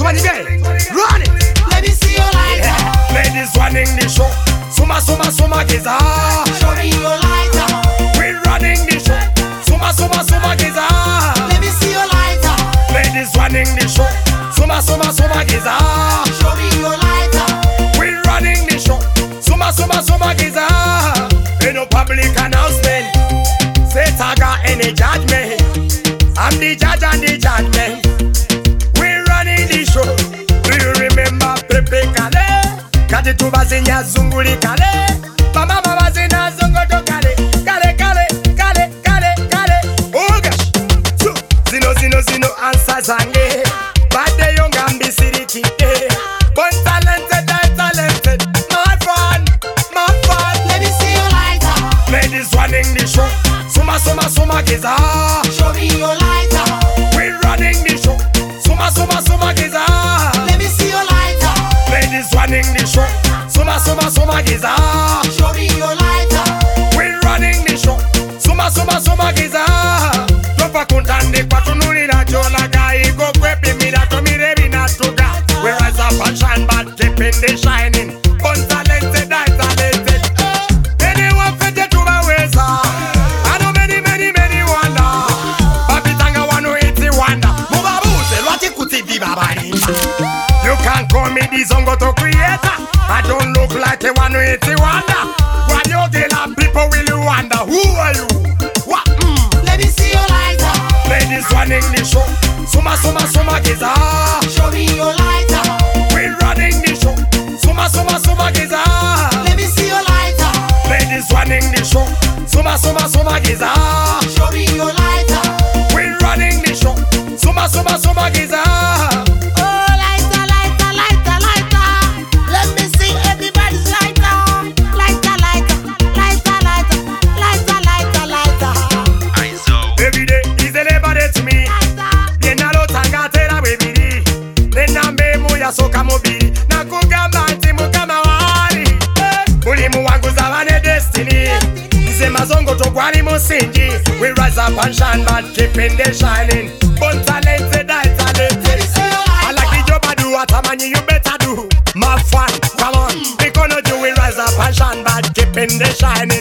20 gay. Run it. Let me see your lighter. Ladies running the show. Suma suma suma giza. Show me your lighter. We running the show. Suma suma suma giza. Let me see your lighter. Ladies running the show. Suma suma suma giza. Show me your lighter. We running the show. Suma suma suma giza. Ain't no public announcement. Say Taga any judgment. I'm the judge and the judgment. We running the show. Do you remember Pepe Kale? Kati tubazinya zunguli kale. Mama bazina zungoto kale. Kale kale kale kale kale. Oh gosh. Zino zino zino answer zange. Bade yonga mbisiriki. Bon talented, talented. My fun, my fun. Let me see your lighter. Ladies running the show. Suma suma suma giza. Show me your lighter. We running the show. Suma suma suma giza. Let me see your lighter. Ladies running the show. Suma suma suma giza. Show me your lighter. We running the show. Suma suma suma giza. Topa kuntande kwa tunulira chola gai go kwepi mira to mirebi na tuga. We rise up and shine but keeping the shining. Bon talented, I talented. Anyone fit to my ways. I know many wonder. Babitanga 180 wonder. Mubabuse lwati kuti bibabani. You can call me the Zongo to creator. I don't look like a 180 wonder. When you deal and people will wonder, who are you? What? Let me see your lighter. Ladies running the show. Suma suma suma giza. Show me your lighter. We running the show. Suma suma suma giza. Let me see your lighter. Ladies running the show. Suma suma suma giza. Show me your lighter. We running the show. Suma suma suma giza. Oh, lighter, lighter, lighter, lighter. Let me see everybody's lighter. Lighter, lighter, lighter, lighter, lighter, lighter, lighter. Every day is a labor day to me. Yenalo tanga tera webiri. Nena memu ya soka mobili. Na kugamba ati mukama wali. Ulimu wangu zawane destiny. Nze mazongo togwali musingi. We rise up and shine but keeping the shining. Bon talented, I talented. I like the job I do, what a man you better do. My fun, come on. We gonna do we rise up and shine but keeping the shining.